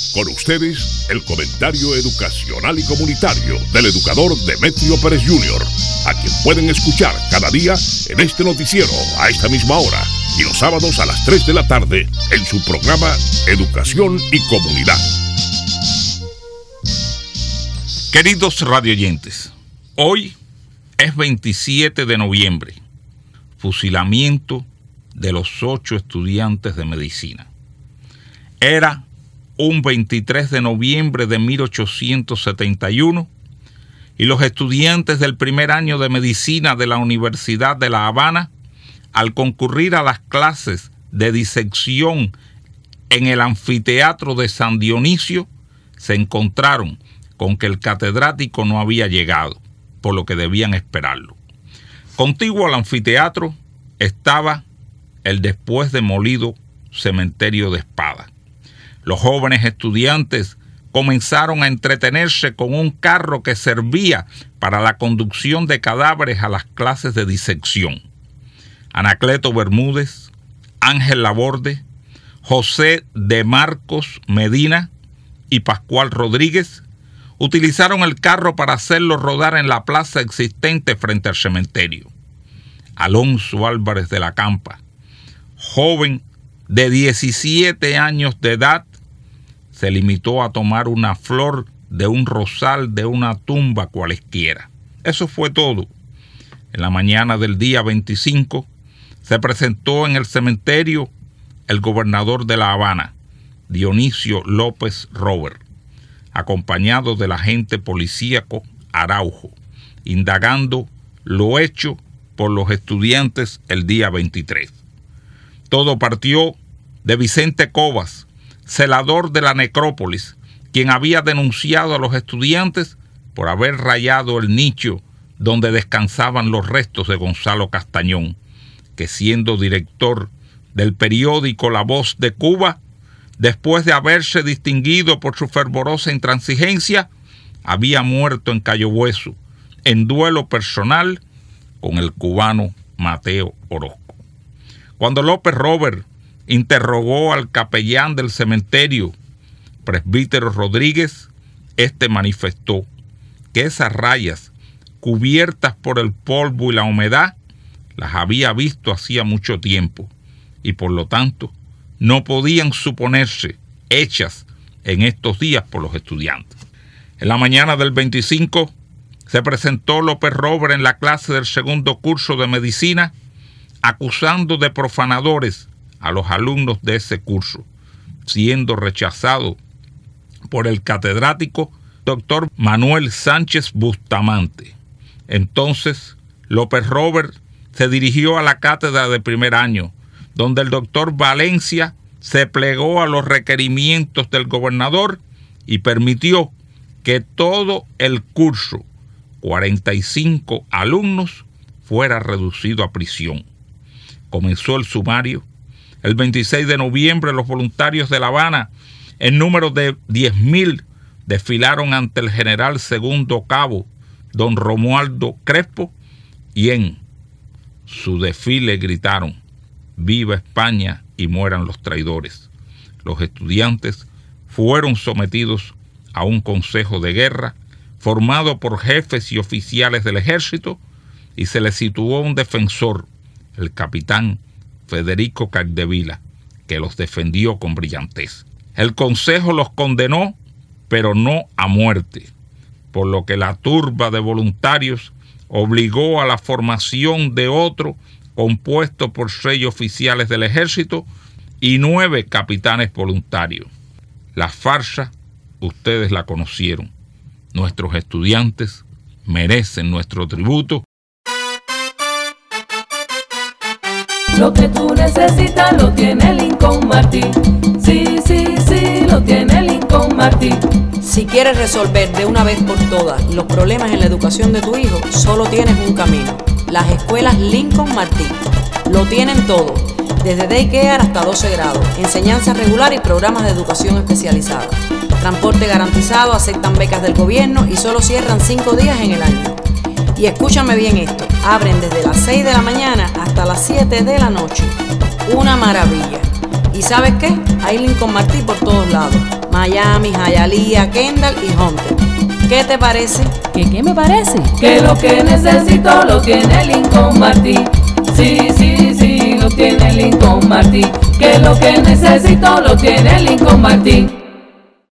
Con ustedes, el comentario educacional y comunitario del educador Demetrio Pérez Jr., a quien pueden escuchar cada día en este noticiero a esta misma hora y los sábados a las 3 de la tarde en su programa Educación y Comunidad. Queridos radioyentes, hoy es 27 de noviembre, fusilamiento de los 8 estudiantes de medicina. Era un 23 de noviembre de 1871 y los estudiantes del primer año de medicina de la Universidad de La Habana, al concurrir a las clases de disección en el anfiteatro de San Dionisio, se encontraron con que el catedrático no había llegado, por lo que debían esperarlo. Contiguo al anfiteatro estaba el después demolido cementerio de Espada. Los jóvenes estudiantes comenzaron a entretenerse con un carro que servía para la conducción de cadáveres a las clases de disección. Anacleto Bermúdez, Ángel Laborde, José de Marcos Medina y Pascual Rodríguez utilizaron el carro para hacerlo rodar en la plaza existente frente al cementerio. Alonso Álvarez de la Campa, joven de 17 años de edad, se limitó a tomar una flor de un rosal de una tumba cualesquiera. Eso fue todo. En la mañana del día 25 se presentó en el cementerio el gobernador de La Habana, Dionisio López Robert, acompañado del agente policíaco Araujo, indagando lo hecho por los estudiantes el día 23. Todo partió de Vicente Cobas, celador de la necrópolis, quien había denunciado a los estudiantes por haber rayado el nicho donde descansaban los restos de Gonzalo Castañón, que siendo director del periódico La Voz de Cuba, después de haberse distinguido por su fervorosa intransigencia, había muerto en Cayo Hueso, en duelo personal con el cubano Mateo Orozco. Cuando López Robert interrogó al capellán del cementerio, presbítero Rodríguez, este manifestó que esas rayas, cubiertas por el polvo y la humedad, las había visto hacía mucho tiempo y por lo tanto no podían suponerse hechas en estos días por los estudiantes. En la mañana del 25 se presentó López Robert en la clase del segundo curso de medicina, acusando de profanadores a los alumnos de ese curso, siendo rechazado por el catedrático doctor Manuel Sánchez Bustamante. Entonces, López Robert se dirigió a la cátedra de primer año, donde el doctor Valencia se plegó a los requerimientos del gobernador y permitió que todo el curso, 45 alumnos, fuera reducido a prisión. Comenzó el sumario. El 26 de noviembre los voluntarios de La Habana, en número de 10,000, desfilaron ante el general segundo cabo, don Romualdo Crespo, y en su desfile gritaron: «Viva España y mueran los traidores». Los estudiantes fueron sometidos a un consejo de guerra formado por jefes y oficiales del ejército y se les situó un defensor, el capitán Federico Capdevila, que los defendió con brillantez. El consejo los condenó, pero no a muerte, por lo que la turba de voluntarios obligó a la formación de otro compuesto por 6 oficiales del ejército y 9 capitanes voluntarios. La farsa, ustedes la conocieron. Nuestros estudiantes merecen nuestro tributo. Lo que tú necesitas lo tiene Lincoln Martin. Sí, sí, sí, lo tiene Lincoln Martin. Si quieres resolver de una vez por todas los problemas en la educación de tu hijo, solo tienes un camino: las escuelas Lincoln Martin. Lo tienen todo, desde daycare hasta 12 grados, enseñanza regular y programas de educación especializada. Transporte garantizado, aceptan becas del gobierno y solo cierran 5 días en el año. Y escúchame bien esto, abren desde las 6 de la mañana hasta las 7 de la noche. Una maravilla. ¿Y sabes qué? Hay Lincoln Martin por todos lados. Miami, Hialeah, Kendall y Hunter. ¿Qué te parece? ¿Qué me parece? Que lo que necesito lo tiene Lincoln Martin. Sí, sí, sí, lo tiene Lincoln Martin. Que lo que necesito lo tiene Lincoln Martin.